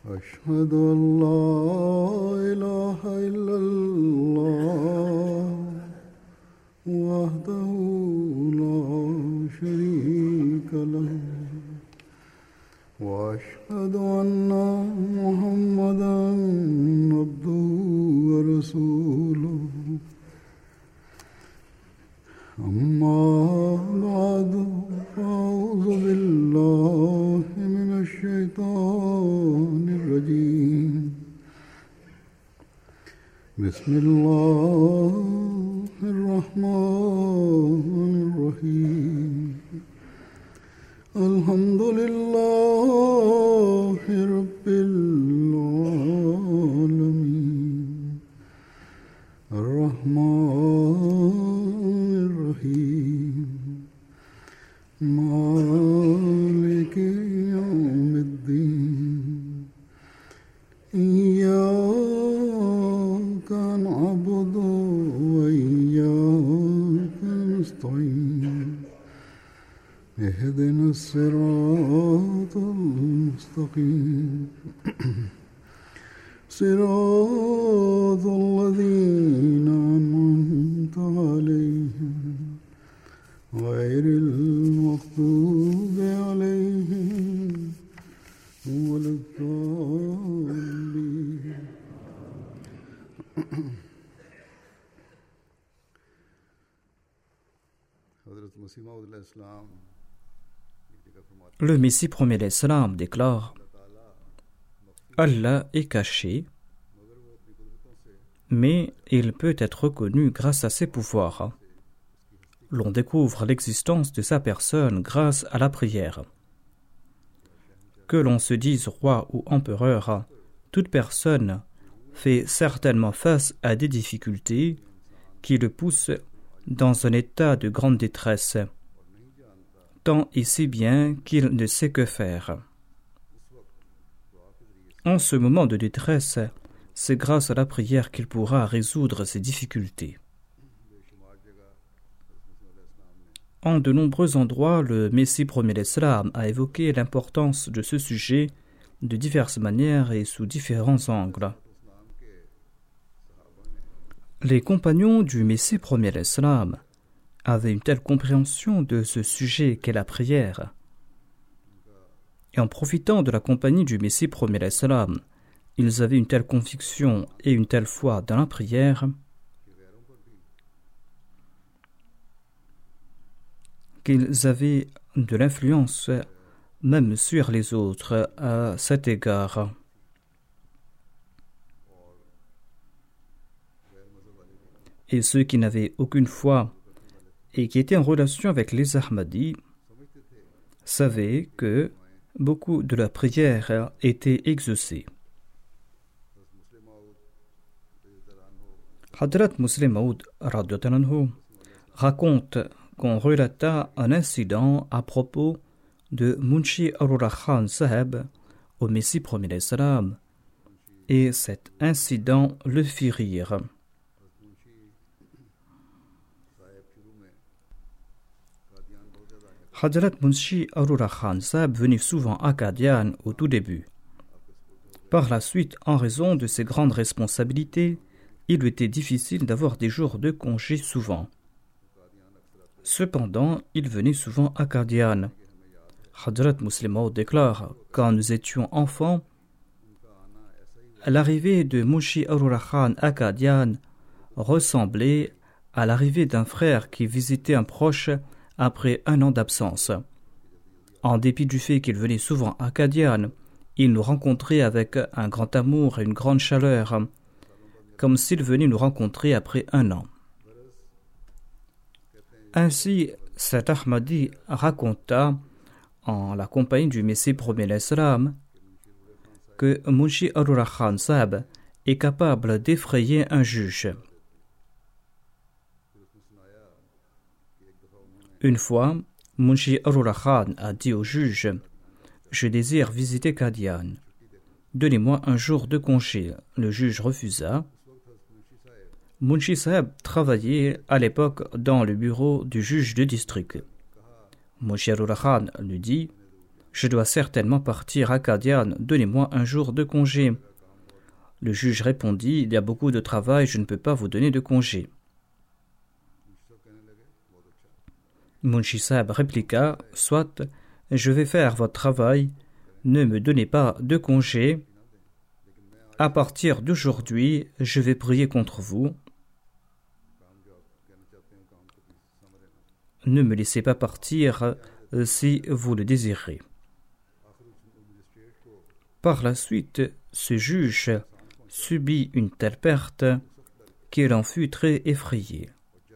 أشهد أن لا إله إلا الله وحده لا شريك له وأشهد أن محمدا عبده ورسوله أما بعد فأعوذ بالله من الشيطان الرجيم بسم الله الرحمن الرحيم الحمد لله رب العالمين الرحمن الرحيم مالك يوم الدين إياك نعبد وإياك نستعين اهدنا الصراط المستقيم صراط الذين أنعمت عليهم غير المغضوب عليهم ولا الضالين Le Messie premier l'Islam déclare: Allah est caché, mais il peut être reconnu grâce à ses pouvoirs. L'on découvre l'existence de sa personne grâce à la prière. Que l'on se dise roi ou empereur, toute personne fait certainement face à des difficultés qui le poussent dans un état de grande détresse, tant et si bien qu'il ne sait que faire. En ce moment de détresse, c'est grâce à la prière qu'il pourra résoudre ses difficultés. En de nombreux endroits, le Messie premier l'Islam a évoqué l'importance de ce sujet de diverses manières et sous différents angles. Les compagnons du Messie premier l'Islam avaient une telle compréhension de ce sujet qu'est la prière. Et en profitant de la compagnie du Messie premier l'Islam, ils avaient une telle conviction et une telle foi dans la prière qu'ils avaient de l'influence même sur les autres à cet égard. Et ceux qui n'avaient aucune foi et qui étaient en relation avec les Ahmadis savaient que beaucoup de leurs prières étaient exaucées. Hadrat Muslim Maud raconte qu'on relata un incident à propos de Munshi Arullah Khan Saheb au Messie premier l'Islam, et cet incident le fit rire. Hadrat Munshi Arullah Khan Saheb venait souvent à Qadian au tout début. Par la suite, en raison de ses grandes responsabilités, il lui était difficile d'avoir des jours de congé souvent. Cependant, il venait souvent à Qadian. Hadrat Muslim Maud déclare: quand nous étions enfants, l'arrivée de Munshi Arullah Khan à Qadian ressemblait à l'arrivée d'un frère qui visitait un proche après un an d'absence. En dépit du fait qu'il venait souvent à Qadian, il nous rencontrait avec un grand amour et une grande chaleur, comme s'il venait nous rencontrer après un an. Ainsi, cet Ahmadi raconta, en la compagnie du Messie premier l'Islam, que Munshi Arullah Khan Saheb est capable d'effrayer un juge. Une fois, Munshi Arullah Khan a dit au juge: « Je désire visiter Qadian. Donnez-moi un jour de congé. » Le juge refusa. Munshi Saheb travaillait à l'époque dans le bureau du juge de district. Munshi Arullah Khan lui dit: « Je dois certainement partir à Qadian, donnez-moi un jour de congé. Le juge répondit, il y a beaucoup de travail, je ne peux pas vous donner de congé. Munshi Sahib répliqua, soit, je vais faire votre travail, ne me donnez pas de congé. À partir d'aujourd'hui, je vais prier contre vous. Ne me laissez pas partir si vous le désirez. Par la suite, ce juge subit une telle perte qu'il en fut très effrayé.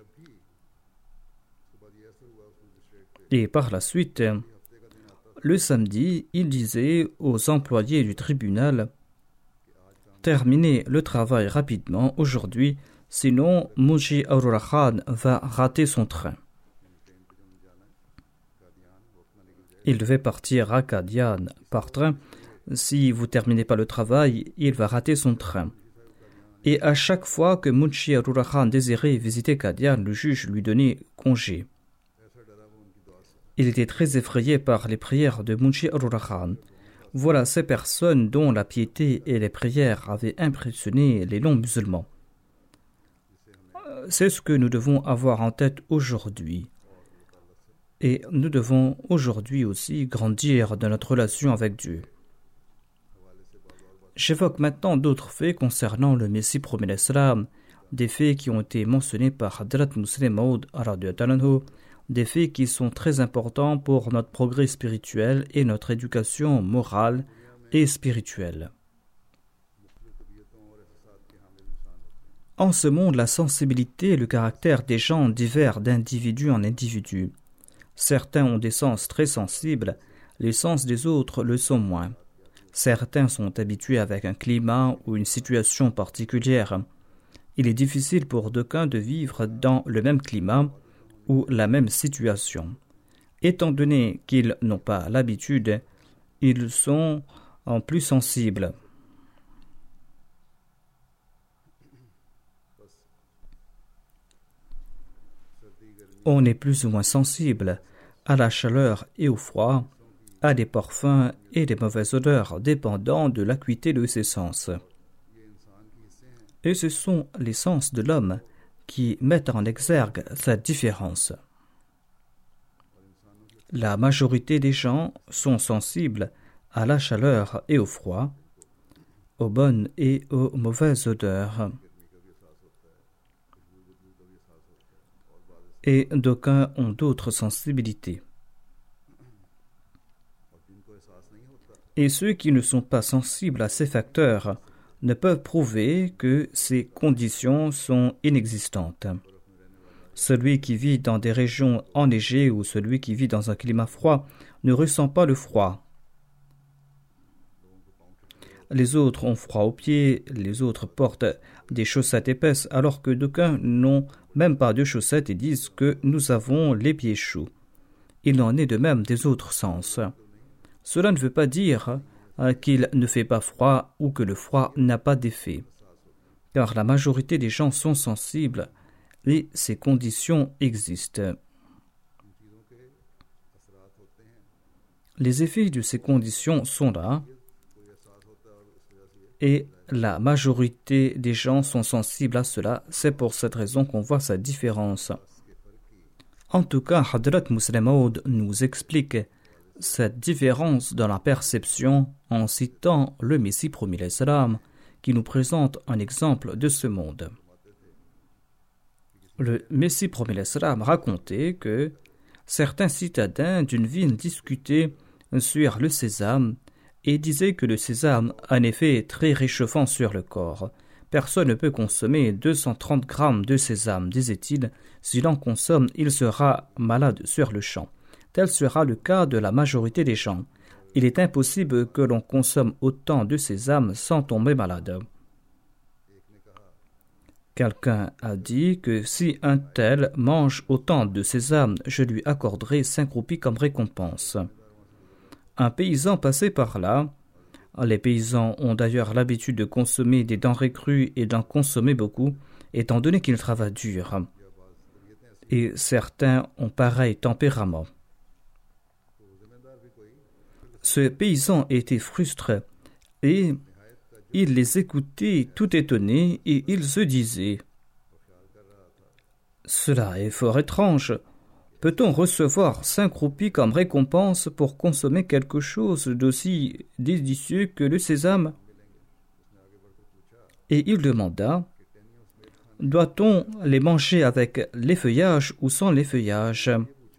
Et par la suite, le samedi, il disait aux employés du tribunal « Terminez le travail rapidement aujourd'hui, sinon Munshi Arora Khan va rater son train. » Il devait partir à Qadian par train. Si vous ne terminez pas le travail, il va rater son train. Et à chaque fois que Munshi Arora Khan désirait visiter Qadian, le juge lui donnait congé. Il était très effrayé par les prières de Munshi Arora Khan. Voilà ces personnes dont la piété et les prières avaient impressionné les non-musulmans. C'est ce que nous devons avoir en tête aujourd'hui. Et nous devons aujourd'hui aussi grandir dans notre relation avec Dieu. J'évoque maintenant d'autres faits concernant le Messie promet l'Islam, des faits qui ont été mentionnés par Hadrat Muslim Maud radhiyallahu, des faits qui sont très importants pour notre progrès spirituel et notre éducation morale et spirituelle. En ce monde, la sensibilité et le caractère des gens diffèrent d'individu en individu. Certains ont des sens très sensibles, les sens des autres le sont moins. Certains sont habitués avec un climat ou une situation particulière. Il est difficile pour d'aucuns de vivre dans le même climat ou la même situation. Étant donné qu'ils n'ont pas l'habitude, ils sont en plus sensibles. On est plus ou moins sensible à la chaleur et au froid, à des parfums et des mauvaises odeurs, dépendant de l'acuité de ses sens. Et ce sont les sens de l'homme qui mettent en exergue cette différence. La majorité des gens sont sensibles à la chaleur et au froid, aux bonnes et aux mauvaises odeurs. Et d'aucuns ont d'autres sensibilités. Et ceux qui ne sont pas sensibles à ces facteurs ne peuvent prouver que ces conditions sont inexistantes. Celui qui vit dans des régions enneigées ou celui qui vit dans un climat froid ne ressent pas le froid. Les autres ont froid aux pieds, les autres portent des chaussettes épaisses, alors que d'aucuns n'ont même pas de chaussettes et disent que nous avons les pieds chauds. Il en est de même des autres sens. Cela ne veut pas dire qu'il ne fait pas froid ou que le froid n'a pas d'effet, car la majorité des gens sont sensibles et ces conditions existent. Les effets de ces conditions sont là et la majorité des gens sont sensibles à cela. C'est pour cette raison qu'on voit cette différence. En tout cas, Hadrat Muslim Maud nous explique cette différence dans la perception en citant le Messie promis l'Islam qui nous présente un exemple de ce monde. Le Messie promis l'Islam racontait que certains citadins d'une ville discutaient sur le sésame et disaient que le sésame a un effet très réchauffant sur le corps. Personne ne peut consommer 230 grammes de sésame, disait-il. S'il en consomme, il sera malade sur le champ. Tel sera le cas de la majorité des gens. Il est impossible que l'on consomme autant de sésame sans tomber malade. Quelqu'un a dit que si un tel mange autant de sésame, je lui accorderai 5 roupies comme récompense. Un paysan passait par là. Les paysans ont d'ailleurs l'habitude de consommer des denrées crues et d'en consommer beaucoup, étant donné qu'ils travaillent dur. Et certains ont pareil tempérament. Ce paysan était frustré et il les écoutait tout étonné et il se disait « Cela est fort étrange. Peut-on recevoir 5 roupies comme récompense pour consommer quelque chose d'aussi délicieux que le sésame ?» Et il demanda « Doit-on les manger avec les feuillages ou sans les feuillages ?»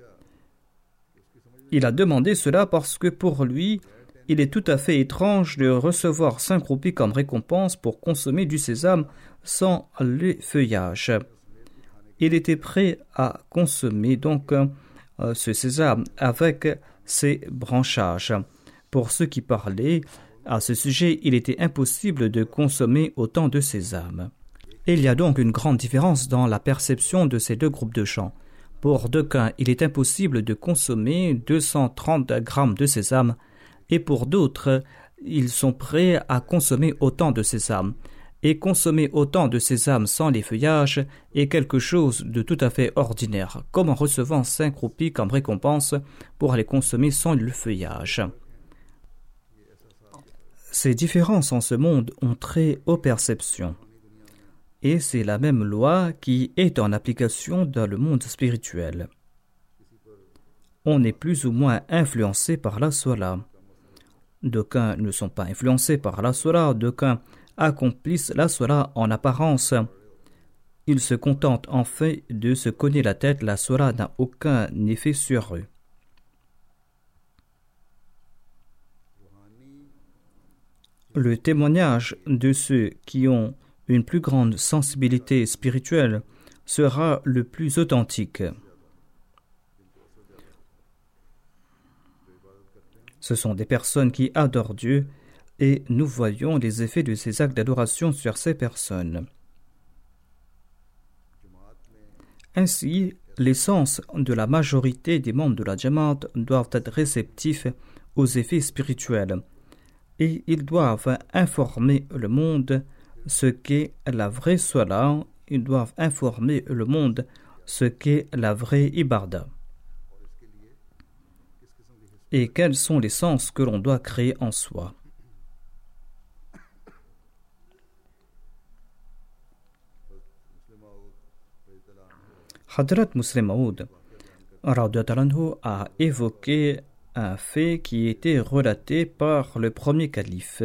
Il a demandé cela parce que pour lui, il est tout à fait étrange de recevoir 5 roupies comme récompense pour consommer du sésame sans les feuillages. Il était prêt à consommer donc ce sésame avec ses branchages. Pour ceux qui parlaient à ce sujet, il était impossible de consommer autant de sésame. Il y a donc une grande différence dans la perception de ces deux groupes de gens. Pour d'aucuns, il est impossible de consommer 230 grammes de sésame, et pour d'autres, ils sont prêts à consommer autant de sésame. Et consommer autant de sésame sans les feuillages est quelque chose de tout à fait ordinaire, comme en recevant 5 roupies comme récompense pour les consommer sans le feuillage. Ces différences en ce monde ont trait aux perceptions. Et c'est la même loi qui est en application dans le monde spirituel. On est plus ou moins influencé par la Sola. D'aucuns ne sont pas influencés par la Sola, d'aucuns accomplissent la Sola en apparence. Ils se contentent en fait de se cogner la tête, la Sola n'a aucun effet sur eux. Le témoignage de ceux qui ont une plus grande sensibilité spirituelle sera le plus authentique. Ce sont des personnes qui adorent Dieu et nous voyons les effets de ces actes d'adoration sur ces personnes. Ainsi, les sens de la majorité des membres de la Jamaat doivent être réceptifs aux effets spirituels et ils doivent informer le monde ce qu'est la vraie Salah, ils doivent informer le monde ce qu'est la vraie Ibarda. Et quels sont les sens que l'on doit créer en soi. Hadrat Muslim Maud a évoqué un fait qui était relaté par le premier calife.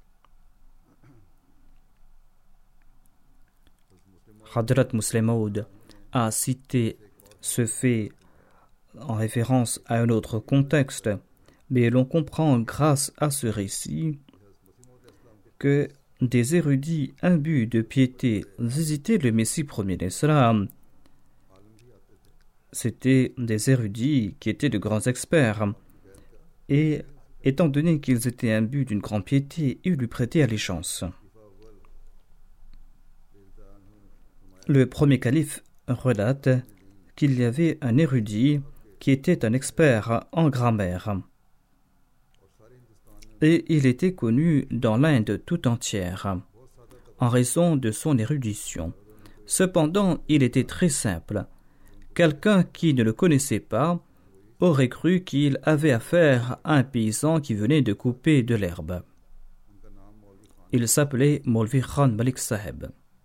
Hadrat Muslim Maud a cité ce fait en référence à un autre contexte, mais l'on comprend grâce à ce récit que des érudits imbus de piété visitaient le Messie premier d'Islam. C'étaient des érudits qui étaient de grands experts, et étant donné qu'ils étaient imbus d'une grande piété, ils lui prêtaient allégeance. Le premier calife relate qu'il y avait un érudit qui était un expert en grammaire. Et il était connu dans l'Inde tout entière, en raison de son érudition. Cependant, il était très simple. Quelqu'un qui ne le connaissait pas aurait cru qu'il avait affaire à un paysan qui venait de couper de l'herbe. Il s'appelait Maulvi Khan Malik Saheb.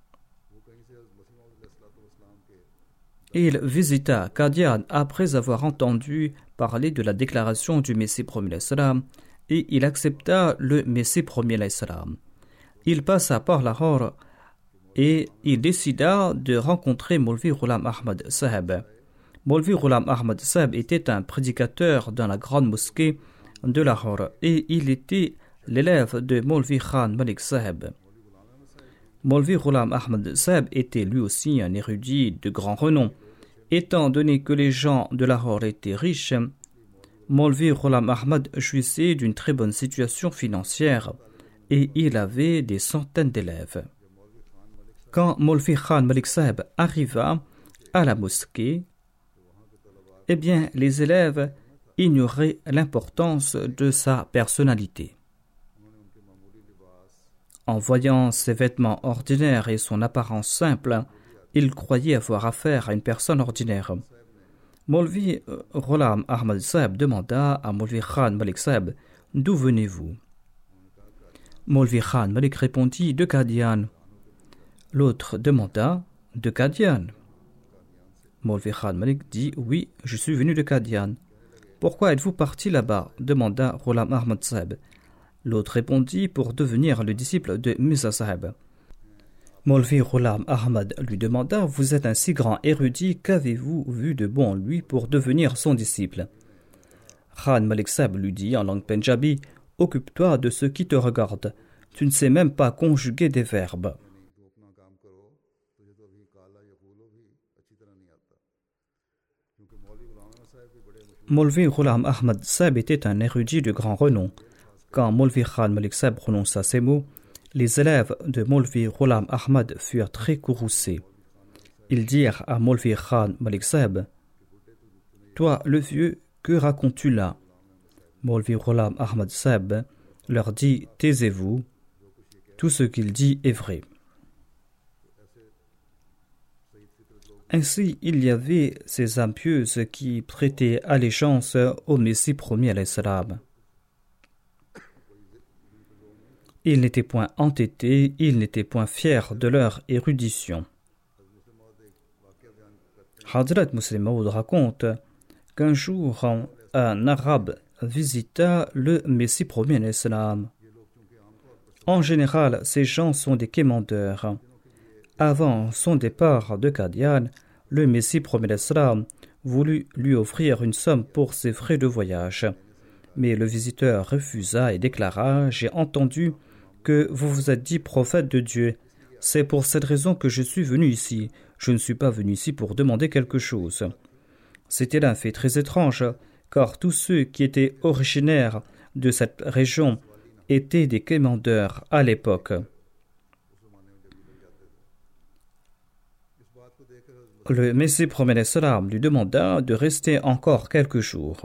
Il visita Qadian après avoir entendu parler de la déclaration du Messie premier et il accepta le Messie premier. Il passa par Lahore et il décida de rencontrer Maulvi Ghulam Ahmad Saheb. Maulvi Ghulam Ahmad Saheb était un prédicateur dans la grande mosquée de Lahore et il était l'élève de Maulvi Khan Malik Saheb. Maulvi Ghulam Ahmad Saheb était lui aussi un érudit de grand renom. Étant donné que les gens de Lahore étaient riches, Maulvi Ghulam Ahmad jouissait d'une très bonne situation financière et il avait des centaines d'élèves. Quand Maulvi Khan Malik Saheb arriva à la mosquée, eh bien, les élèves ignoraient l'importance de sa personnalité. En voyant ses vêtements ordinaires et son apparence simple, ils croyaient avoir affaire à une personne ordinaire. Maulvi Ghulam Ahmad Saheb demanda à Maulvi Khan Malik Saheb D'où venez-vous? Maulvi Khan Malik répondit, de Qadian. L'autre demanda, de Qadian? Maulvi Khan Malik dit, oui, je suis venu de Qadian. Pourquoi êtes-vous parti là-bas? Demanda Ghulam Ahmad Saheb. L'autre répondit, pour devenir le disciple de Mirza Saheb. Maulvi Ghulam Ahmad lui demanda, vous êtes un si grand érudit, qu'avez-vous vu de bon en lui pour devenir son disciple? Khan Malik Saheb lui dit en langue punjabi, occupe-toi de ce qui te regarde. Tu ne sais même pas conjuguer des verbes. Maulvi Ghulam Ahmad Saheb était un érudit de grand renom. Quand Maulvi Khan Malik Saheb prononça ces mots, les élèves de Maulvi Ghulam Ahmad furent très courroucés. Ils dirent à Maulvi Khan Malik Saheb, toi, le vieux, que racontes-tu là? Maulvi Ghulam Ahmad Saheb leur dit, taisez-vous, tout ce qu'il dit est vrai. Ainsi, il y avait ces âmes pieuses qui prêtaient allégeance au Messie premier alayhi salam. Ils n'étaient point entêtés, ils n'étaient point fiers de leur érudition. Hadrat Muslim Maud raconte qu'un jour, un arabe visita le Messie premier alayhi salam. En général, ces gens sont des quémandeurs. Avant son départ de Qadian, le Messie premier alayhi salam voulut lui offrir une somme pour ses frais de voyage. Mais le visiteur refusa et déclara, j'ai entendu que vous vous êtes dit prophète de Dieu. C'est pour cette raison que je suis venu ici. Je ne suis pas venu ici pour demander quelque chose. C'était un fait très étrange, car tous ceux qui étaient originaires de cette région étaient des quémandeurs à l'époque. Le Messie premier alayhi salam lui demanda de rester encore quelques jours.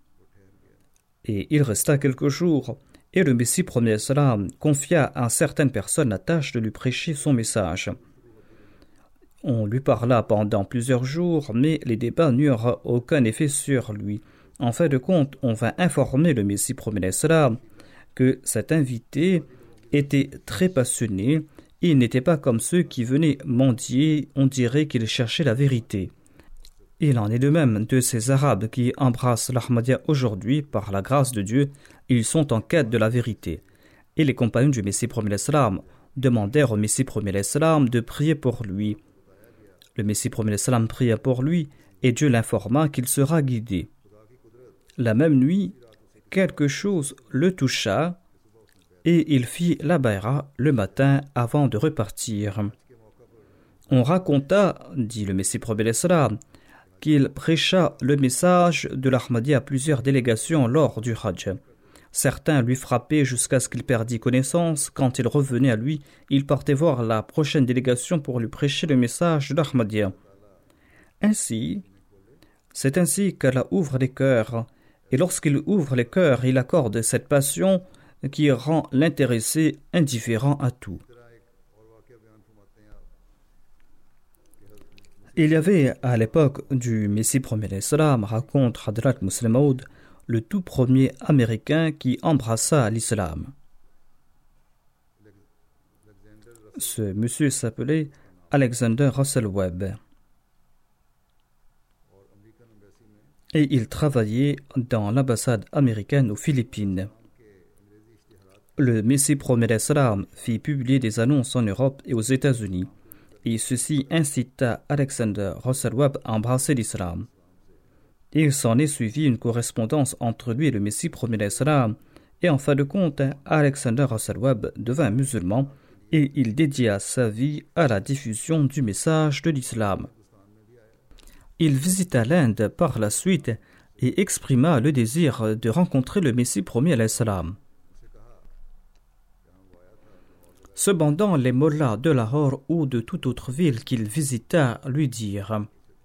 Et il resta quelques jours, et le Messie premier alayhi salam confia à certaines personnes la tâche de lui prêcher son message. On lui parla pendant plusieurs jours, mais les débats n'eurent aucun effet sur lui. En fin de compte, on vint informer le Messie premier alayhi salam que cet invité était très passionné. Il n'était pas comme ceux qui venaient mendier, on dirait qu'il cherchait la vérité. Il en est de même de ces Arabes qui embrassent l'Ahmadiyya aujourd'hui par la grâce de Dieu, ils sont en quête de la vérité. Et les compagnons du Messie premier alayhi salam demandèrent au Messie premier alayhi salam de prier pour lui. Le Messie premier alayhi salam pria pour lui et Dieu l'informa qu'il sera guidé. La même nuit, quelque chose le toucha et il fit la bayra le matin avant de repartir. On raconta, dit le Messie premier alayhi salam, qu'il prêcha le message de l'Ahmadiyya à plusieurs délégations lors du Hajj. Certains lui frappaient jusqu'à ce qu'il perdît connaissance. Quand il revenait à lui, il partait voir la prochaine délégation pour lui prêcher le message de l'Ahmadiyya. C'est ainsi qu'Allah ouvre les cœurs. Et lorsqu'il ouvre les cœurs, il accorde cette passion qui rend l'intéressé indifférent à tout. Il y avait à l'époque du Messie premier alayhi salam, raconte Hadrat Muslim Maud, le tout premier Américain qui embrassa l'islam. Ce monsieur s'appelait Alexander Russell Webb. Et il travaillait dans l'ambassade américaine aux Philippines. Le Messie premier alayhi salam fit publier des annonces en Europe et aux États-Unis. Et ceci incita Alexander Russell Webb à embrasser l'islam. Et il s'en est suivi une correspondance entre lui et le Messie premier alayhi salam. Et en fin de compte, Alexander Russell Webb devint musulman et il dédia sa vie à la diffusion du message de l'islam. Il visita l'Inde par la suite et exprima le désir de rencontrer le Messie premier alayhi salam. Cependant, les mollahs de Lahore ou de toute autre ville qu'il visita lui dirent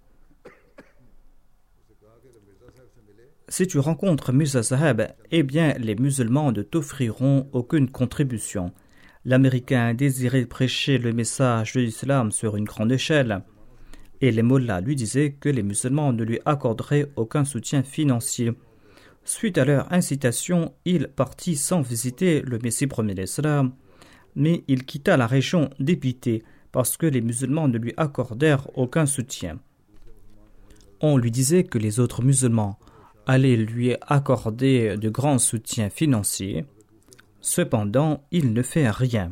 « Si tu rencontres Mirza Saheb, eh bien les musulmans ne t'offriront aucune contribution. L'Américain désirait prêcher le message de l'islam sur une grande échelle. » Et les mollahs lui disaient que les musulmans ne lui accorderaient aucun soutien financier. Suite à leur incitation, il partit sans visiter le Messie premier d'Islam, mais il quitta la région dépité parce que les musulmans ne lui accordèrent aucun soutien. On lui disait que les autres musulmans allaient lui accorder de grands soutiens financiers. Cependant, il ne fait rien.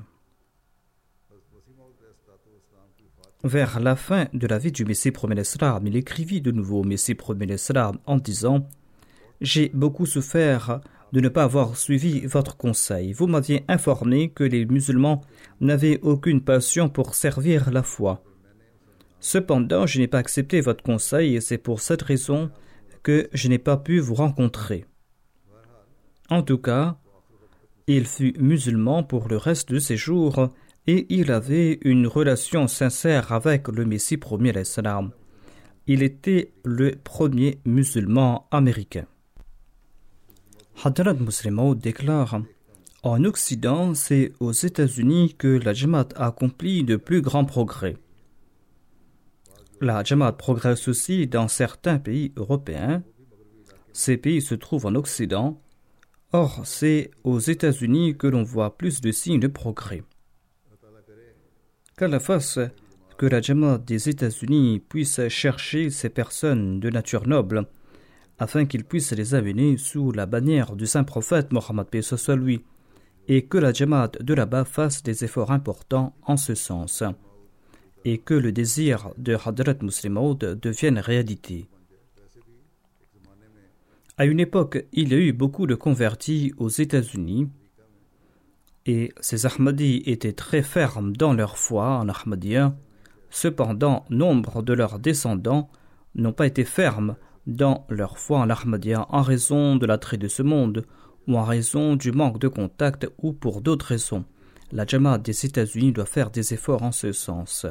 Vers la fin de la vie du Messie premier d'Islam, il écrivit de nouveau au Messie premier d'Islam en disant « J'ai beaucoup souffert de ne pas avoir suivi votre conseil. Vous m'aviez informé que les musulmans n'avaient aucune passion pour servir la foi. Cependant, je n'ai pas accepté votre conseil et c'est pour cette raison que je n'ai pas pu vous rencontrer. » En tout cas, il fut musulman pour le reste de ses jours et il avait une relation sincère avec le Messie premier d'Islam. Il était le premier musulman américain. Hadrat Muslim Maud déclare « En Occident, c'est aux États-Unis que la Jamaat a accompli de plus grands progrès. La Jamaat progresse aussi dans certains pays européens. Ces pays se trouvent en Occident. Or, c'est aux États-Unis que l'on voit plus de signes de progrès. Qu'Allah fasse que la Jamaat des États-Unis puisse chercher ces personnes de nature noble afin qu'ils puissent les amener sous la bannière du saint prophète Mohammed paix soit lui, et que la Jamaat de là-bas fasse des efforts importants en ce sens, et que le désir de Hadrat Muslim Maud devienne réalité. À une époque, il y a eu beaucoup de convertis aux États-Unis, et ces Ahmadis étaient très fermes dans leur foi en Ahmadiyya. Cependant, nombre de leurs descendants n'ont pas été fermes dans leur foi en Ahmadiyya en raison de l'attrait de ce monde, ou en raison du manque de contact, ou pour d'autres raisons. La Jamaat des États-Unis doit faire des efforts en ce sens.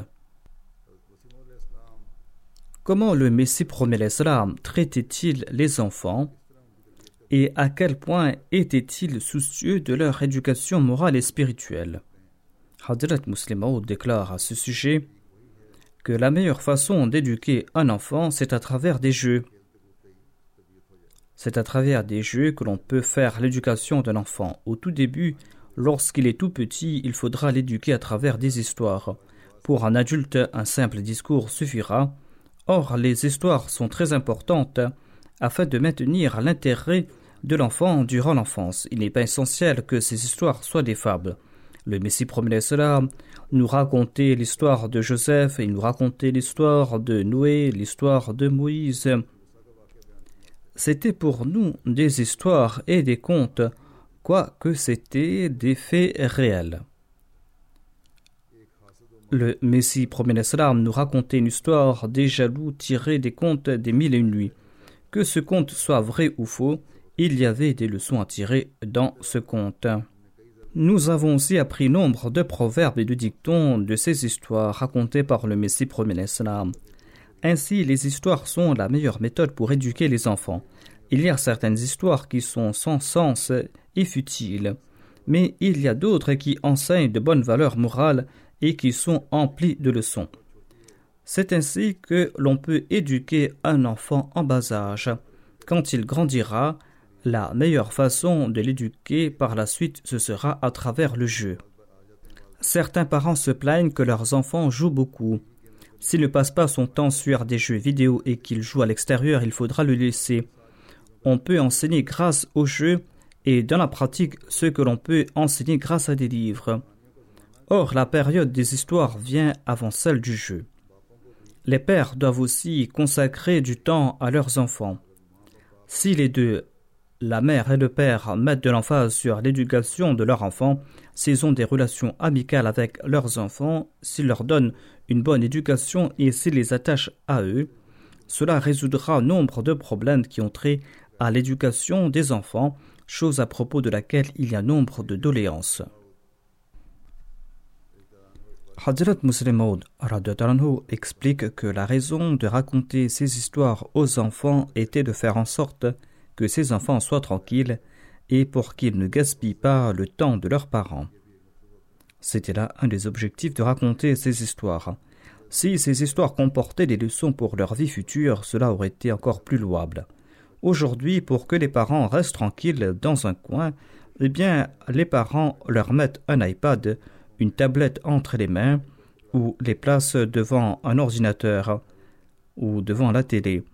Comment le Messie premier d'Islam traitait-il les enfants et à quel point était-il soucieux de leur éducation morale et spirituelle? Hadrat Muslim Maud déclare à ce sujet que la meilleure façon d'éduquer un enfant, c'est à travers des jeux. C'est à travers des jeux que l'on peut faire l'éducation d'un enfant. Au tout début, lorsqu'il est tout petit, il faudra l'éduquer à travers des histoires. Pour un adulte, un simple discours suffira. Or, les histoires sont très importantes afin de maintenir l'intérêt de l'enfant durant l'enfance. Il n'est pas essentiel que ces histoires soient des fables. Le Messie premier d'Islam nous racontait l'histoire de Joseph, il nous racontait l'histoire de Noé, l'histoire de Moïse. C'était pour nous des histoires et des contes, quoique c'était des faits réels. Le Messie premier d'Islam nous racontait une histoire des jaloux tirée des contes des 1001 nuits. Que ce conte soit vrai ou faux, il y avait des leçons à tirer dans ce conte. Nous avons aussi appris nombre de proverbes et de dictons de ces histoires racontées par le Messie premier d'Islam. Ainsi, les histoires sont la meilleure méthode pour éduquer les enfants. Il y a certaines histoires qui sont sans sens et futiles, mais il y a d'autres qui enseignent de bonnes valeurs morales et qui sont emplies de leçons. C'est ainsi que l'on peut éduquer un enfant en bas âge. Quand il grandira, la meilleure façon de l'éduquer par la suite, ce sera à travers le jeu. Certains parents se plaignent que leurs enfants jouent beaucoup. S'il ne passe pas son temps sur des jeux vidéo et qu'il joue à l'extérieur, il faudra le laisser. On peut enseigner grâce aux jeux et dans la pratique ce que l'on peut enseigner grâce à des livres. Or, la période des histoires vient avant celle du jeu. Les pères doivent aussi consacrer du temps à leurs enfants. Si les deux, la mère et le père, mettent de l'emphase sur l'éducation de leurs enfants, s'ils ont des relations amicales avec leurs enfants, s'ils leur donnent une bonne éducation et s'ils les attachent à eux, cela résoudra nombre de problèmes qui ont trait à l'éducation des enfants, chose à propos de laquelle il y a nombre de doléances. Hadrat Muslim Maud explique que la raison de raconter ces histoires aux enfants était de faire en sorte que ces enfants soient tranquilles et pour qu'ils ne gaspillent pas le temps de leurs parents. C'était là un des objectifs de raconter ces histoires. Si ces histoires comportaient des leçons pour leur vie future, cela aurait été encore plus louable. Aujourd'hui, pour que les parents restent tranquilles dans un coin, eh bien, les parents leur mettent un iPad, une tablette entre les mains, ou les placent devant un ordinateur ou devant la télé.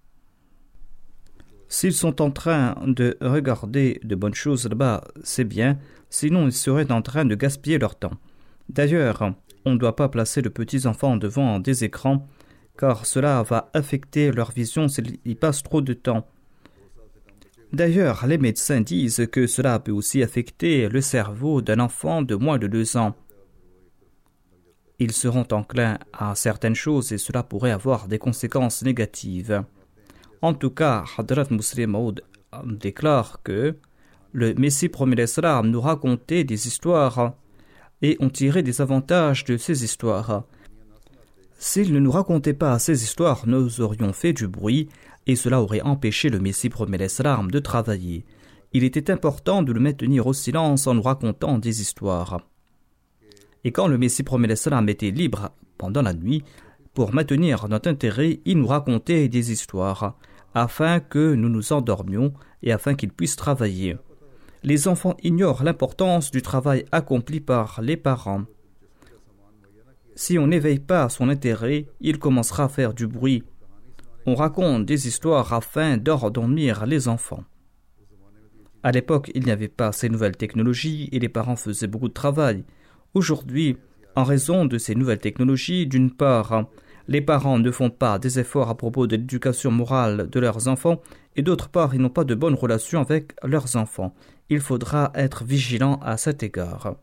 S'ils sont en train de regarder de bonnes choses là-bas, c'est bien, sinon ils seraient en train de gaspiller leur temps. D'ailleurs, on ne doit pas placer de petits enfants devant des écrans, car cela va affecter leur vision s'ils y passent trop de temps. D'ailleurs, les médecins disent que cela peut aussi affecter le cerveau d'un enfant de moins de 2 ans. Ils seront enclins à certaines choses et cela pourrait avoir des conséquences négatives. En tout cas, Hadrat Muslim Maud déclare que le Messie promet l'Islam nous racontait des histoires et on tirait des avantages de ces histoires. S'il ne nous racontait pas ces histoires, nous aurions fait du bruit et cela aurait empêché le Messie promet l'Islam de travailler. Il était important de le maintenir au silence en nous racontant des histoires. Et quand le Messie promet l'Islam était libre pendant la nuit, pour maintenir notre intérêt, il nous racontait des histoires, afin que nous nous endormions et afin qu'il puisse travailler. Les enfants ignorent l'importance du travail accompli par les parents. Si on n'éveille pas son intérêt, il commencera à faire du bruit. On raconte des histoires afin d'endormir les enfants. À l'époque, il n'y avait pas ces nouvelles technologies et les parents faisaient beaucoup de travail. Aujourd'hui, en raison de ces nouvelles technologies, d'une part, les parents ne font pas des efforts à propos de l'éducation morale de leurs enfants et d'autre part, ils n'ont pas de bonnes relations avec leurs enfants. Il faudra être vigilant à cet égard.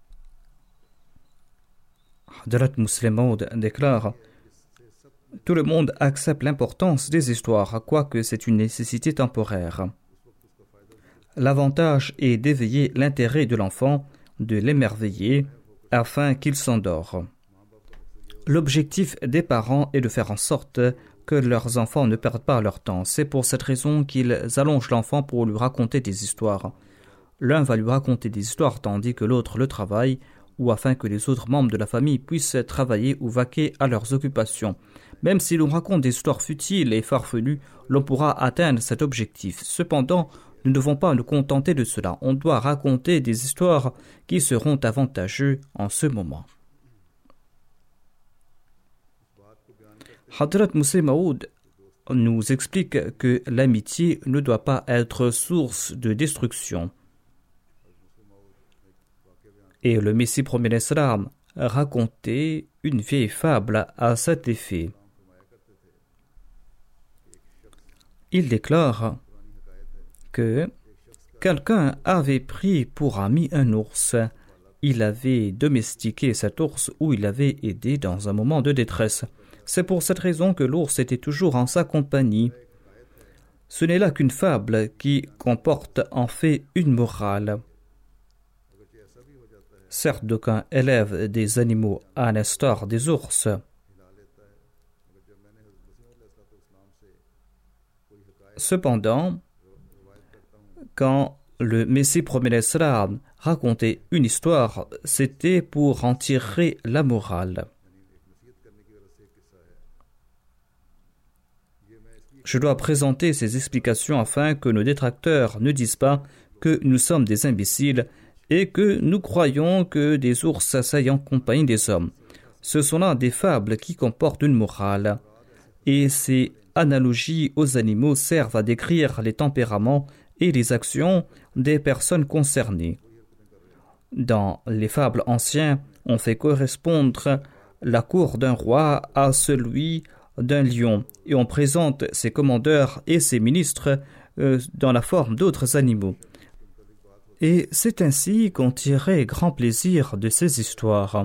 Hadrat Muslim Maud déclare: tout le monde accepte l'importance des histoires, quoique c'est une nécessité temporaire. L'avantage est d'éveiller l'intérêt de l'enfant, de l'émerveiller, afin qu'il s'endort. L'objectif des parents est de faire en sorte que leurs enfants ne perdent pas leur temps. C'est pour cette raison qu'ils allongent l'enfant pour lui raconter des histoires. L'un va lui raconter des histoires tandis que l'autre le travaille, ou afin que les autres membres de la famille puissent travailler ou vaquer à leurs occupations. Même si l'on raconte des histoires futiles et farfelues, l'on pourra atteindre cet objectif. Cependant, nous ne devons pas nous contenter de cela. On doit raconter des histoires qui seront avantageuses en ce moment. Hadrat Muslim Maud nous explique que l'amitié ne doit pas être source de destruction. Et le Messie promet l'Islam racontait une vieille fable à cet effet. Il déclare que quelqu'un avait pris pour ami un ours. Il avait domestiqué cet ours ou il l'avait aidé dans un moment de détresse. C'est pour cette raison que l'ours était toujours en sa compagnie. Ce n'est là qu'une fable qui comporte en fait une morale. Certes, d'aucuns élèvent des animaux à l'instar des ours. Cependant, quand le Messie promet l'Islam racontait une histoire, c'était pour en tirer la morale. Je dois présenter ces explications afin que nos détracteurs ne disent pas que nous sommes des imbéciles et que nous croyons que des ours s'asseyent en compagnie des hommes. Ce sont là des fables qui comportent une morale. Et ces analogies aux animaux servent à décrire les tempéraments et les actions des personnes concernées. Dans les fables anciennes, on fait correspondre la cour d'un roi à celui d'un lion et on présente ses commandeurs et ses ministres dans la forme d'autres animaux. Et c'est ainsi qu'on tirait grand plaisir de ces histoires.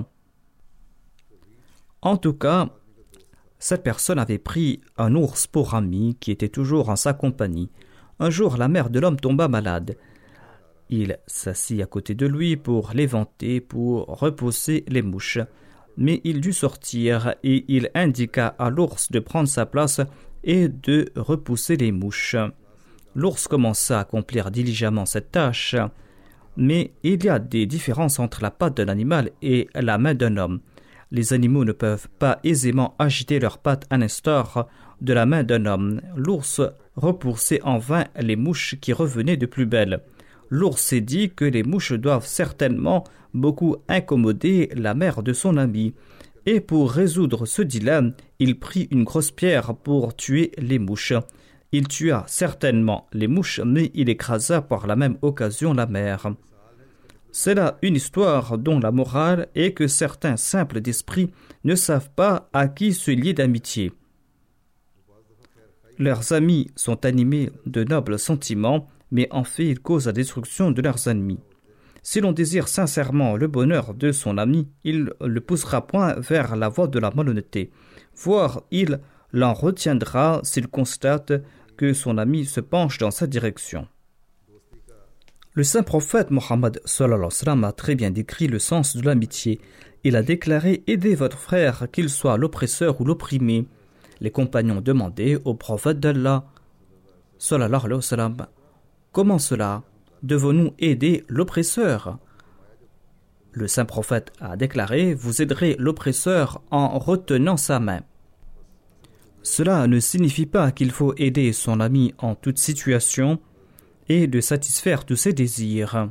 En tout cas, cette personne avait pris un ours pour ami qui était toujours en sa compagnie. Un jour, la mère de l'homme tomba malade. Il s'assit à côté de lui pour l'éventer, pour repousser les mouches. Mais il dut sortir et il indiqua à l'ours de prendre sa place et de repousser les mouches. L'ours commença à accomplir diligemment cette tâche, mais il y a des différences entre la patte d'un animal et la main d'un homme. Les animaux ne peuvent pas aisément agiter leurs pattes à l'instar de la main d'un homme. L'ours repoussait en vain les mouches qui revenaient de plus belle. L'ours s'est dit que les mouches doivent certainement beaucoup incommoder la mère de son ami. Et pour résoudre ce dilemme, il prit une grosse pierre pour tuer les mouches. Il tua certainement les mouches, mais il écrasa par la même occasion la mère. C'est là une histoire dont la morale est que certains simples d'esprit ne savent pas à qui se lier d'amitié. Leurs amis sont animés de nobles sentiments, mais en fait ils causent la destruction de leurs ennemis. Si l'on désire sincèrement le bonheur de son ami, il ne le poussera point vers la voie de la malhonnêteté, voire il l'en retiendra s'il constate que son ami se penche dans sa direction. Le saint prophète Mohammed a très bien décrit le sens de l'amitié. Il a déclaré « Aidez votre frère, qu'il soit l'oppresseur ou l'opprimé ». Les compagnons demandaient au prophète d'Allah sallallahu alayhi wa sallam, « Comment cela ? Devons-nous aider l'oppresseur ?» Le saint prophète a déclaré « Vous aiderez l'oppresseur en retenant sa main ». Cela ne signifie pas qu'il faut aider son ami en toute situation et de satisfaire tous ses désirs.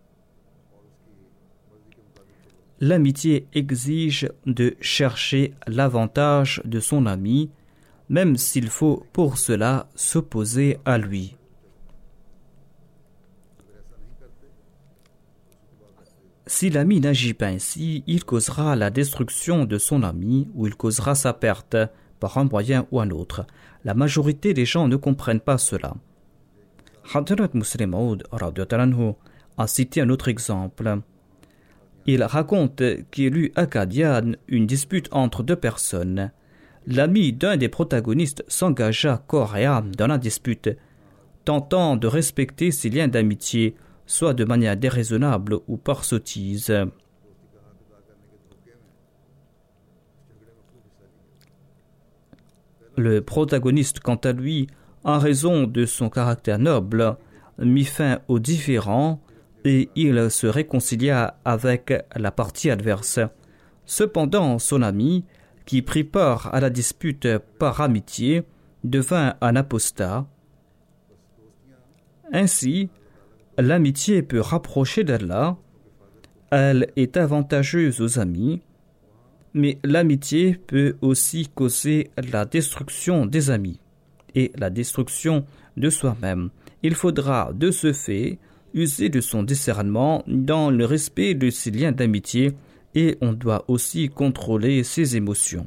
L'amitié exige de chercher l'avantage de son ami, même s'il faut pour cela s'opposer à lui. Si l'ami n'agit pas ainsi, il causera la destruction de son ami ou il causera sa perte par un moyen ou un autre. La majorité des gens ne comprennent pas cela. Hadrat Muslim Maud a cité un autre exemple. Il raconte qu'il eut à Qadian une dispute entre deux personnes. L'ami d'un des protagonistes s'engagea corps et âme dans la dispute, tentant de respecter ses liens d'amitié, soit de manière déraisonnable ou par sottise. Le protagoniste, quant à lui, en raison de son caractère noble, mit fin aux différends et il se réconcilia avec la partie adverse. Cependant, son ami, qui prit part à la dispute par amitié, devint un apostat. Ainsi, l'amitié peut rapprocher d'Allah, elle est avantageuse aux amis, mais l'amitié peut aussi causer la destruction des amis et la destruction de soi-même. Il faudra, de ce fait, user de son discernement dans le respect de ses liens d'amitié et on doit aussi contrôler ses émotions.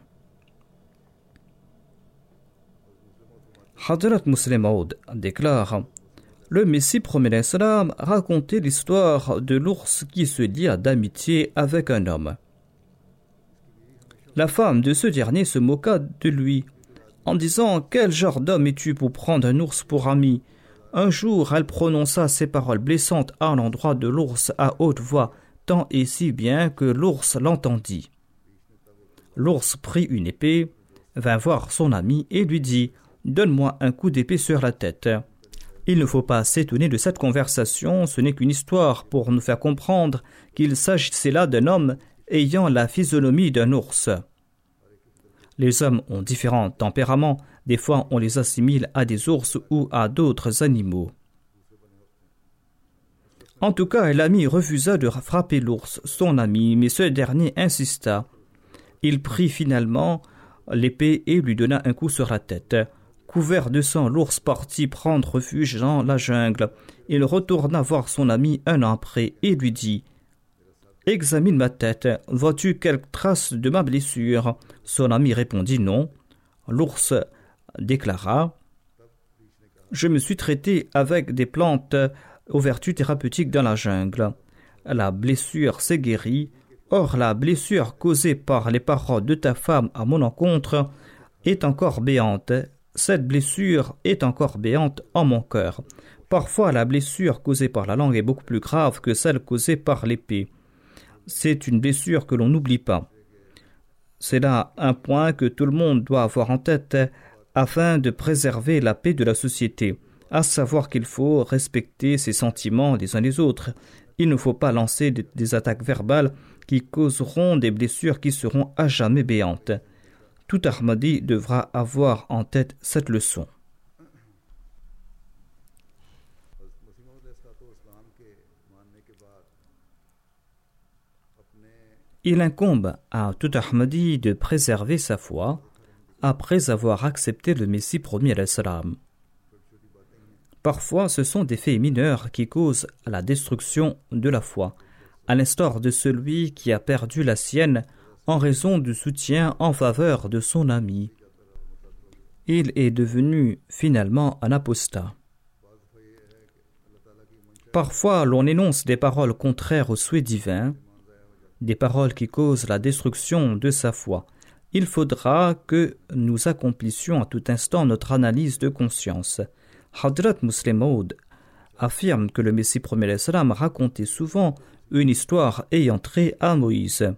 Hadrat Muslim Maud déclare: le Messie promet l'Islam racontait l'histoire de l'ours qui se lia d'amitié avec un homme. La femme de ce dernier se moqua de lui en disant: quel genre d'homme es-tu pour prendre un ours pour ami? Un jour, elle prononça ces paroles blessantes à l'endroit de l'ours à haute voix, tant et si bien que l'ours l'entendit. L'ours prit une épée, vint voir son ami et lui dit: donne-moi un coup d'épée sur la tête. Il ne faut pas s'étonner de cette conversation, ce n'est qu'une histoire pour nous faire comprendre qu'il s'agissait là d'un homme ayant la physionomie d'un ours. Les hommes ont différents tempéraments, des fois on les assimile à des ours ou à d'autres animaux. En tout cas, l'ami refusa de frapper l'ours, son ami, mais ce dernier insista. Il prit finalement l'épée et lui donna un coup sur la tête. Couvert de sang, l'ours partit prendre refuge dans la jungle. Il retourna voir son ami un an après et lui dit: examine ma tête, vois-tu quelques traces de ma blessure? Son ami répondit non. L'ours déclara: je me suis traité avec des plantes aux vertus thérapeutiques dans la jungle. La blessure s'est guérie. Or, la blessure causée par les paroles de ta femme à mon encontre est encore béante. Cette blessure est encore béante en mon cœur. Parfois, la blessure causée par la langue est beaucoup plus grave que celle causée par l'épée. C'est une blessure que l'on n'oublie pas. C'est là un point que tout le monde doit avoir en tête afin de préserver la paix de la société, à savoir qu'il faut respecter ses sentiments les uns les autres. Il ne faut pas lancer des attaques verbales qui causeront des blessures qui seront à jamais béantes. Tout Ahmadi devra avoir en tête cette leçon. Il incombe à tout Ahmadi de préserver sa foi après avoir accepté le Messie promis à l'Islam. Parfois, ce sont des faits mineurs qui causent la destruction de la foi, à l'instar de celui qui a perdu la sienne en raison du soutien en faveur de son ami. Il est devenu finalement un apostat. Parfois, l'on énonce des paroles contraires au souhait divin, des paroles qui causent la destruction de sa foi. Il faudra que nous accomplissions à tout instant notre analyse de conscience. Hadrat Muslim Maud affirme que le Messie premier l'Islam racontait souvent une histoire ayant trait à Moïse.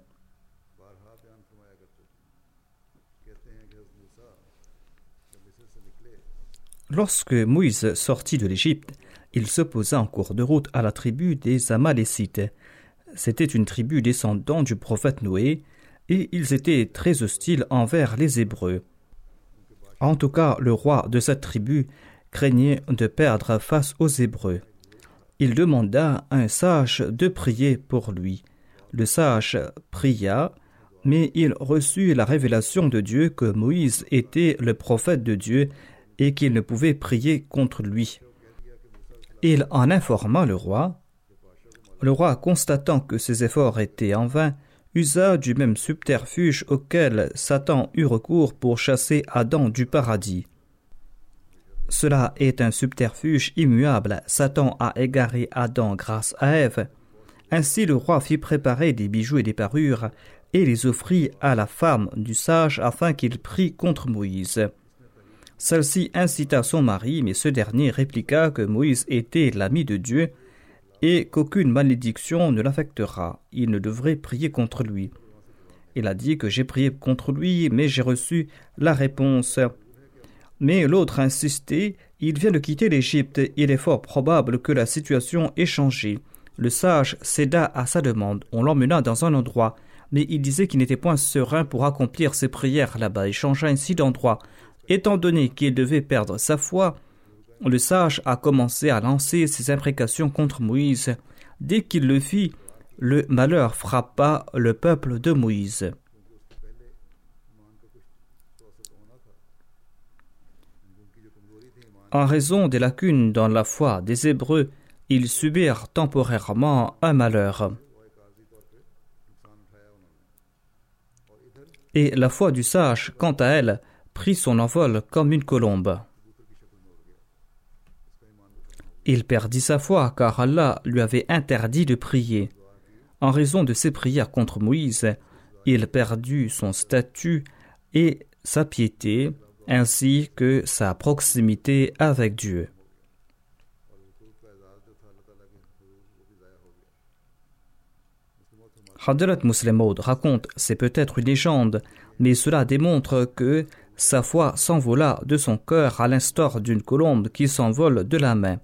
Lorsque Moïse sortit de l'Égypte, il s'opposa en cours de route à la tribu des Amalécites. C'était une tribu descendant du prophète Noé, et ils étaient très hostiles envers les Hébreux. En tout cas, le roi de cette tribu craignait de perdre face aux Hébreux. Il demanda à un sage de prier pour lui. Le sage pria, mais il reçut la révélation de Dieu que Moïse était le prophète de Dieu et qu'il ne pouvait prier contre lui. Il en informa le roi. Le roi, constatant que ses efforts étaient en vain, usa du même subterfuge auquel Satan eut recours pour chasser Adam du paradis. Cela est un subterfuge immuable. Satan a égaré Adam grâce à Ève. Ainsi le roi fit préparer des bijoux et des parures et les offrit à la femme du sage afin qu'il prît contre Moïse. Celle-ci incita son mari, mais ce dernier répliqua que Moïse était l'ami de Dieu et qu'aucune malédiction ne l'affectera. Il ne devrait prier contre lui. Il a dit que j'ai prié contre lui, mais j'ai reçu la réponse. Mais l'autre insistait, il vient de quitter l'Égypte, il est fort probable que la situation ait changé. Le sage céda à sa demande, on l'emmena dans un endroit, mais il disait qu'il n'était point serein pour accomplir ses prières là-bas et changea ainsi d'endroit. Étant donné qu'il devait perdre sa foi, le sage a commencé à lancer ses imprécations contre Moïse. Dès qu'il le fit, le malheur frappa le peuple de Moïse. En raison des lacunes dans la foi des Hébreux, ils subirent temporairement un malheur. Et la foi du sage, quant à elle, prit son envol comme une colombe. Il perdit sa foi car Allah lui avait interdit de prier. En raison de ses prières contre Moïse, il perdit son statut et sa piété, ainsi que sa proximité avec Dieu. Hadrat Muslim Maud raconte, c'est peut-être une légende, mais cela démontre que sa foi s'envola de son cœur à l'instar d'une colombe qui s'envole de la main.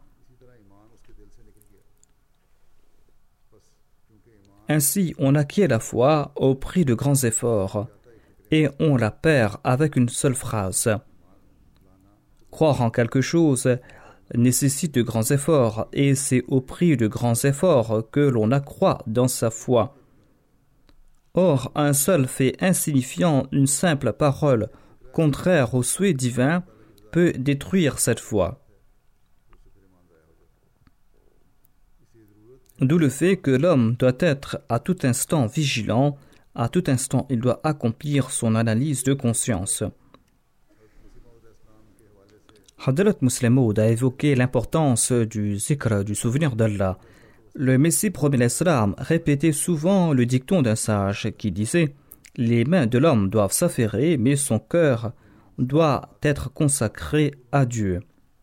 Ainsi, on acquiert la foi au prix de grands efforts, et on la perd avec une seule phrase. Croire en quelque chose nécessite de grands efforts, et c'est au prix de grands efforts que l'on accroît dans sa foi. Or, un seul fait insignifiant, une simple parole contraire au souhait divin, peut détruire cette foi. D'où le fait que l'homme doit être à tout instant vigilant, à tout instant il doit accomplir son analyse de conscience. Hadrat Muslim Maud a évoqué l'importance du zikr, du souvenir d'Allah. Le Messie promet l'Islam répétait souvent le dicton d'un sage qui disait « Les mains de l'homme doivent s'affairer, mais son cœur doit être consacré à Dieu. »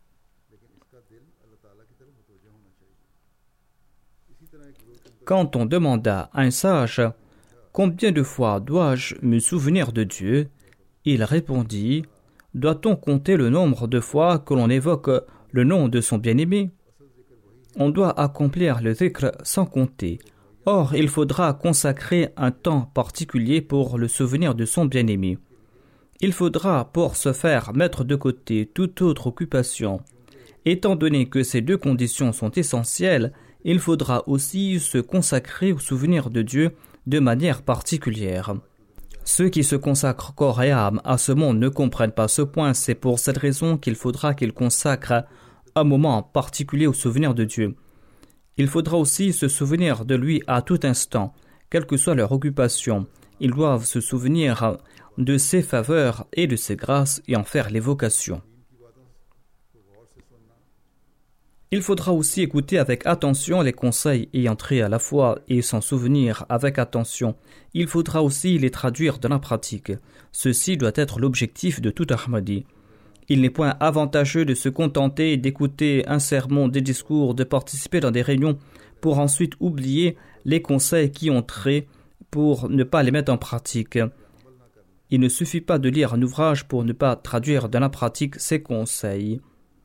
Quand on demanda à un sage « Combien de fois dois-je me souvenir de Dieu ?» il répondit « Doit-on compter le nombre de fois que l'on évoque le nom de son bien-aimé ? On doit accomplir le dhikr sans compter. Or, il faudra consacrer un temps particulier pour le souvenir de son bien-aimé. Il faudra pour ce faire mettre de côté toute autre occupation. Étant donné que ces deux conditions sont essentielles, il faudra aussi se consacrer au souvenir de Dieu de manière particulière. Ceux qui se consacrent corps et âme à ce monde ne comprennent pas ce point. C'est pour cette raison qu'il faudra qu'ils consacrent un moment particulier au souvenir de Dieu. Il faudra aussi se souvenir de lui à tout instant, quelle que soit leur occupation. Ils doivent se souvenir de ses faveurs et de ses grâces et en faire l'évocation. Il faudra aussi écouter avec attention les conseils ayant trait à la foi et s'en souvenir avec attention. Il faudra aussi les traduire dans la pratique. Ceci doit être l'objectif de tout Ahmadi. Il n'est point avantageux de se contenter d'écouter un sermon, des discours, de participer dans des réunions pour ensuite oublier les conseils qui ont trait pour ne pas les mettre en pratique. Il ne suffit pas de lire un ouvrage pour ne pas traduire dans la pratique ces conseils.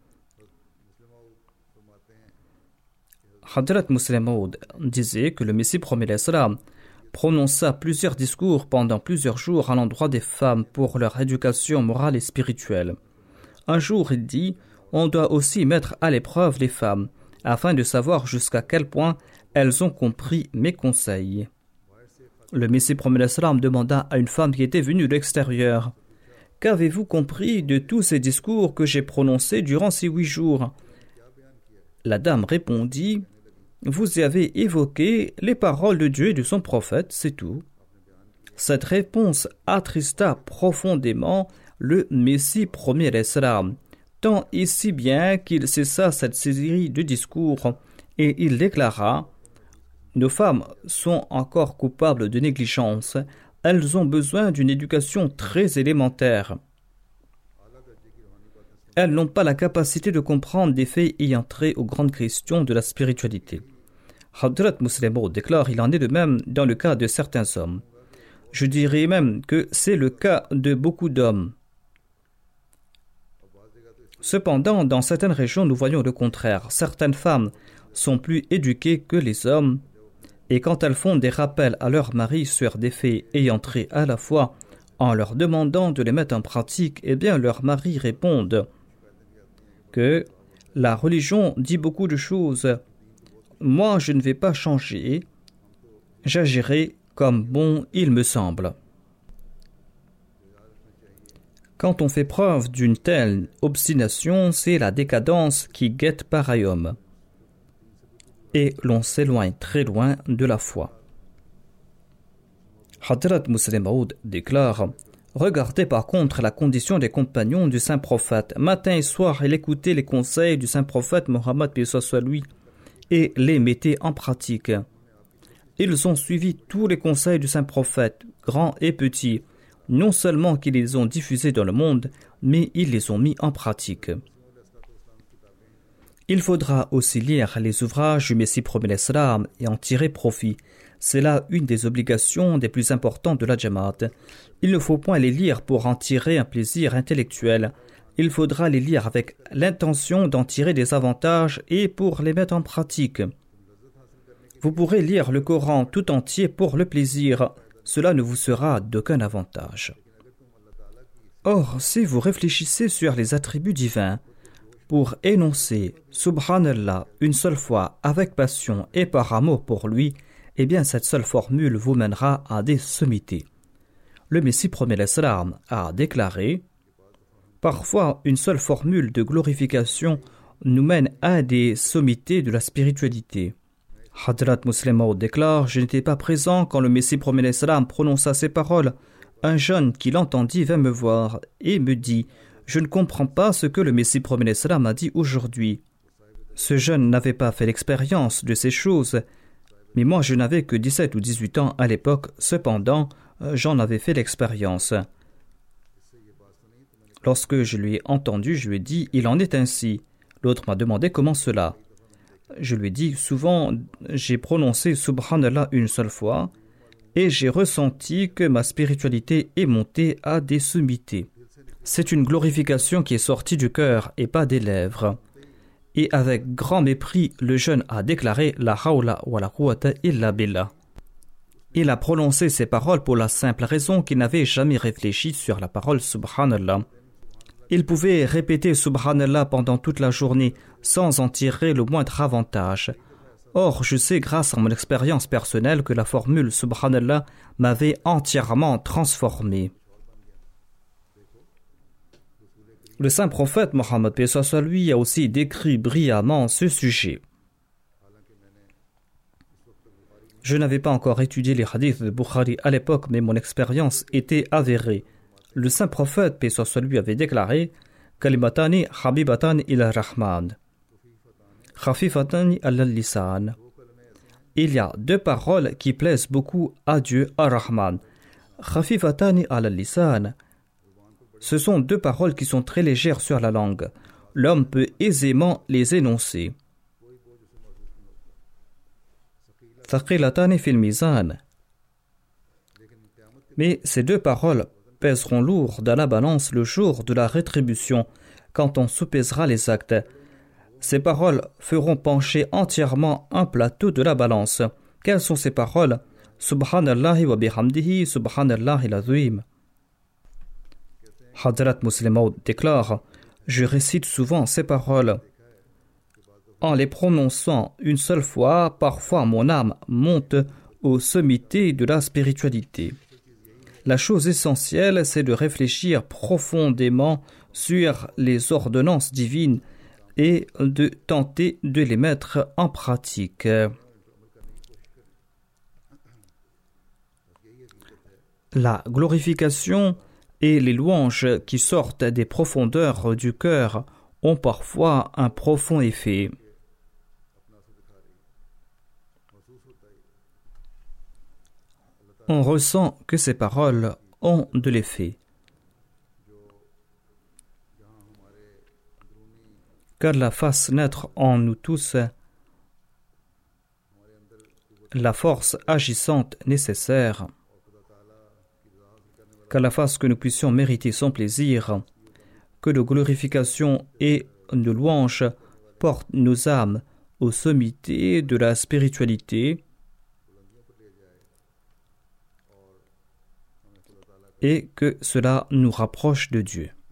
Hadrat Muslim Maud disait que le Messie promet l'Islam prononça plusieurs discours pendant plusieurs jours à l'endroit des femmes pour leur éducation morale et spirituelle. Un jour, il dit, on doit aussi mettre à l'épreuve les femmes, afin de savoir jusqu'à quel point elles ont compris mes conseils. Le Messie promet l'Islam demanda à une femme qui était venue de l'extérieur, « Qu'avez-vous compris de tous ces discours que j'ai prononcés durant ces 8 jours ?» La dame répondit, « Vous y avez évoqué les paroles de Dieu et de son prophète, c'est tout. » Cette réponse attrista profondément le Messie promis l'Islam, tant et si bien qu'il cessa cette série de discours et il déclara « Nos femmes sont encore coupables de négligence, elles ont besoin d'une éducation très élémentaire. Elles n'ont pas la capacité de comprendre des faits ayant trait aux grandes questions de la spiritualité. » Hadrat Muslim Maud déclare, il en est de même dans le cas de certains hommes. Je dirais même que c'est le cas de beaucoup d'hommes. Cependant, dans certaines régions, nous voyons le contraire. Certaines femmes sont plus éduquées que les hommes, et quand elles font des rappels à leurs maris sur des faits ayant trait à la foi, en leur demandant de les mettre en pratique, eh bien leurs maris répondent que la religion dit beaucoup de choses. Moi, je ne vais pas changer. J'agirai comme bon il me semble. Quand on fait preuve d'une telle obstination, c'est la décadence qui guette pareil homme. Et l'on s'éloigne très loin de la foi. Hadrat Muslim Maud déclare « Regardez par contre la condition des compagnons du saint prophète. Matin et soir, il écoutait les conseils du saint prophète Mohammed paix soit lui et les mettait en pratique. Ils ont suivi tous les conseils du saint prophète, grands et petits, non seulement qu'ils les ont diffusés dans le monde, mais ils les ont mis en pratique. » Il faudra aussi lire les ouvrages du Messie promet l'Islam et en tirer profit. C'est là une des obligations des plus importantes de la Jamaat. Il ne faut point les lire pour en tirer un plaisir intellectuel. Il faudra les lire avec l'intention d'en tirer des avantages et pour les mettre en pratique. Vous pourrez lire le Coran tout entier pour le plaisir. Cela ne vous sera d'aucun avantage. Or, si vous réfléchissez sur les attributs divins, pour énoncer Subhanallah une seule fois avec passion et par amour pour lui, eh bien cette seule formule vous mènera à des sommités. Le Messie promet l'Islam a déclaré « Parfois une seule formule de glorification nous mène à des sommités de la spiritualité. » Hadrat Muslim Maud déclare « Je n'étais pas présent quand le Messie promet l'Islam prononça ces paroles. Un jeune qui l'entendit vint me voir et me dit « Je ne comprends pas ce que le Messie promet l'Islam a dit aujourd'hui. » Ce jeune n'avait pas fait l'expérience de ces choses, mais moi je n'avais que 17 ou 18 ans à l'époque, cependant j'en avais fait l'expérience. Lorsque je lui ai entendu, je lui ai dit « Il en est ainsi ». L'autre m'a demandé « Comment cela ?» Je lui ai dit « Souvent j'ai prononcé Subhanallah une seule fois et j'ai ressenti que ma spiritualité est montée à des sommités. C'est une glorification qui est sortie du cœur et pas des lèvres. » Et avec grand mépris, le jeune a déclaré « La hawla wa la quwwata illa billah ». Il a prononcé ces paroles pour la simple raison qu'il n'avait jamais réfléchi sur la parole Subhanallah. Il pouvait répéter Subhanallah pendant toute la journée sans en tirer le moindre avantage. Or, je sais grâce à mon expérience personnelle que la formule Subhanallah m'avait entièrement transformé. Le saint prophète Mohammed paix soit sur lui a aussi décrit brillamment ce sujet. Je n'avais pas encore étudié les hadiths de Bukhari à l'époque, mais mon expérience était avérée. Le saint prophète paix soit sur lui avait déclaré Kalimatani habibatani ila rahman, khafifatani ala lisan. Il y a deux paroles qui plaisent beaucoup à Dieu, ar-Rahman. Khafifatani ala lisan. Ce sont deux paroles qui sont très légères sur la langue. L'homme peut aisément les énoncer. Thaqilatani fil mizan. Mais ces deux paroles pèseront lourd dans la balance le jour de la rétribution, quand on soupèsera les actes. Ces paroles feront pencher entièrement un plateau de la balance. Quelles sont ces paroles? Subhanallahi wa bihamdihi, subhanallahi l'azim. Hadrat Muslim Maud déclare: je récite souvent ces paroles. En les prononçant une seule fois, parfois mon âme monte aux sommités de la spiritualité. La chose essentielle, c'est de réfléchir profondément sur les ordonnances divines et de tenter de les mettre en pratique. La glorification et les louanges qui sortent des profondeurs du cœur ont parfois un profond effet. On ressent que ces paroles ont de l'effet. Qu'Allah fasse naître en nous tous la force agissante nécessaire. Qu'Allah fasse que nous puissions mériter son plaisir, que de glorification et de louange portent nos âmes aux sommités de la spiritualité et que cela nous rapproche de Dieu.